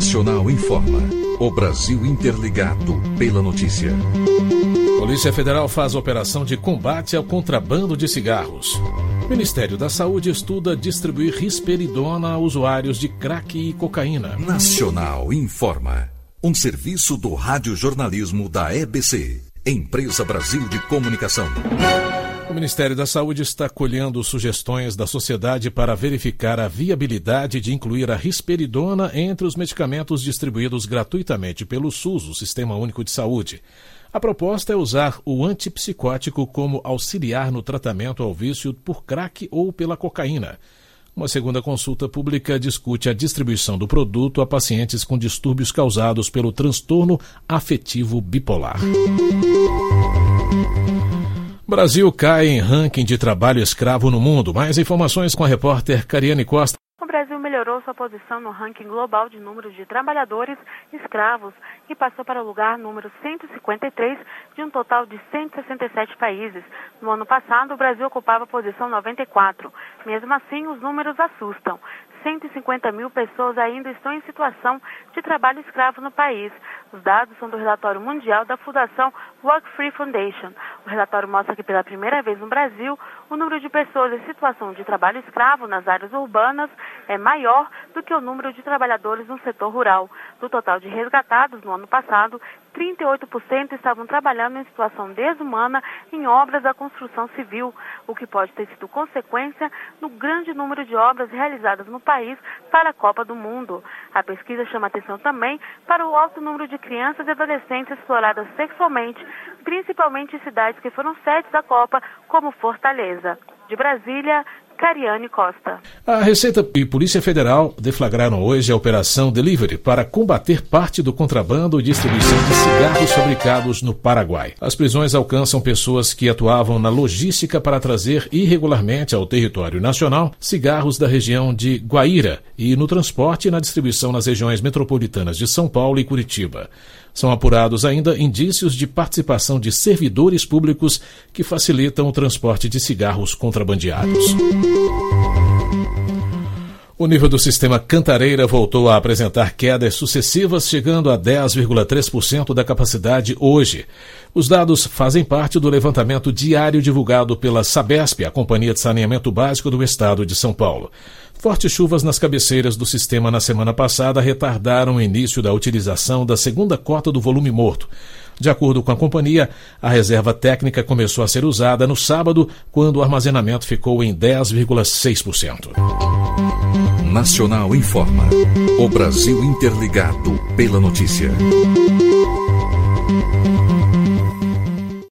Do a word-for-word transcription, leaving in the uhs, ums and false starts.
Nacional informa. O Brasil interligado pela notícia. Polícia Federal faz operação de combate ao contrabando de cigarros. Ministério da Saúde estuda distribuir risperidona a usuários de crack e cocaína. Nacional informa. Um serviço do radiojornalismo da E B C, Empresa Brasil de Comunicação. O Ministério da Saúde está colhendo sugestões da sociedade para verificar a viabilidade de incluir a risperidona entre os medicamentos distribuídos gratuitamente pelo SUS, o Sistema Único de Saúde. A proposta é usar o antipsicótico como auxiliar no tratamento ao vício por crack ou pela cocaína. Uma segunda consulta pública discute a distribuição do produto a pacientes com distúrbios causados pelo transtorno afetivo bipolar. Brasil cai em ranking de trabalho escravo no mundo. Mais informações com a repórter Cariane Costa. O Brasil melhorou sua posição no ranking global de número de trabalhadores escravos e passou para o lugar número cento e cinquenta e três de um total de cento e sessenta e sete países. No ano passado, o Brasil ocupava a posição noventa e quatro. Mesmo assim, os números assustam. cento e cinquenta mil pessoas ainda estão em situação de trabalho escravo no país. Os dados são do relatório mundial da Fundação Work Free Foundation. O relatório mostra que pela primeira vez no Brasil, o número de pessoas em situação de trabalho escravo nas áreas urbanas é maior do que o número de trabalhadores no setor rural. Do total de resgatados no ano passado, trinta e oito por cento estavam trabalhando em situação desumana em obras da construção civil, o que pode ter sido consequência do grande número de obras realizadas no país para a Copa do Mundo. A pesquisa chama atenção também para o alto número de crianças e adolescentes exploradas sexualmente, principalmente em cidades que foram sedes da Copa, como Fortaleza. De Brasília, Cariane Costa. A Receita e Polícia Federal deflagraram hoje a Operação Delivery para combater parte do contrabando e distribuição de cigarros fabricados no Paraguai. As prisões alcançam pessoas que atuavam na logística para trazer irregularmente ao território nacional cigarros da região de Guaíra e no transporte e na distribuição nas regiões metropolitanas de São Paulo e Curitiba. São apurados ainda indícios de participação de servidores públicos que facilitam o transporte de cigarros contrabandeados. O nível do sistema Cantareira voltou a apresentar quedas sucessivas, chegando a dez vírgula três por cento da capacidade hoje. Os dados fazem parte do levantamento diário divulgado pela Sabesp, a Companhia de Saneamento Básico do Estado de São Paulo. Fortes chuvas nas cabeceiras do sistema na semana passada retardaram o início da utilização da segunda cota do volume morto. De acordo com a companhia, a reserva técnica começou a ser usada no sábado, quando o armazenamento ficou em dez vírgula seis por cento. Nacional informa. O Brasil interligado pela notícia.